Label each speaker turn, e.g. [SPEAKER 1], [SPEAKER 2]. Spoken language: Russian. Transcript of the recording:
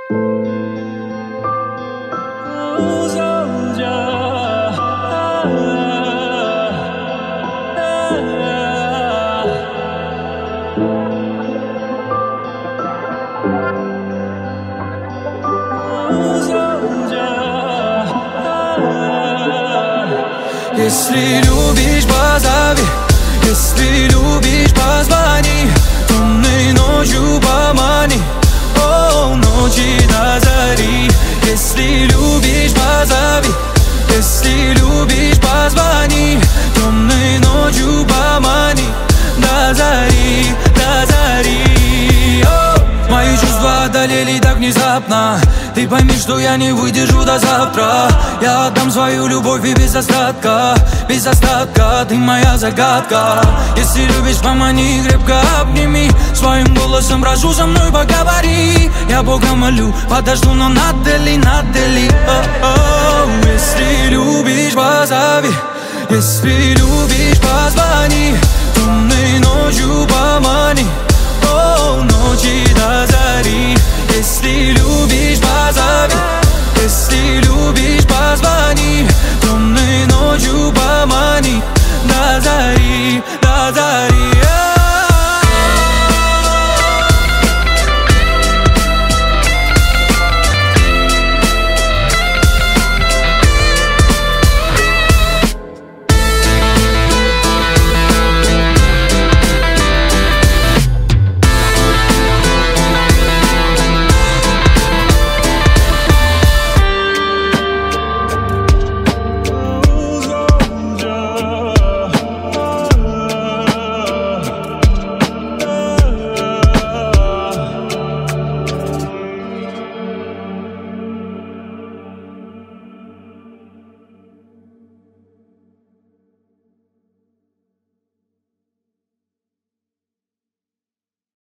[SPEAKER 1] Если любишь, позови. Если любишь, позвони. Темной ночью помани. О, ночи до зари. Если любишь, позови. Если любишь, позвони. Темной ночью помани. До зари, до зари. О, мои чувства одолели так внезапно. Ты пойми, что я не выдержу до завтра. Я отдам свою любовь и без остатка. Без остатка, ты моя загадка. Если любишь, помани, крепко обними. Своим голосом прошу, со мной поговори. Я Бога молю, подожду, но надели, надели. Если любишь, позови. Если любишь, позвони. Темной ночью помани.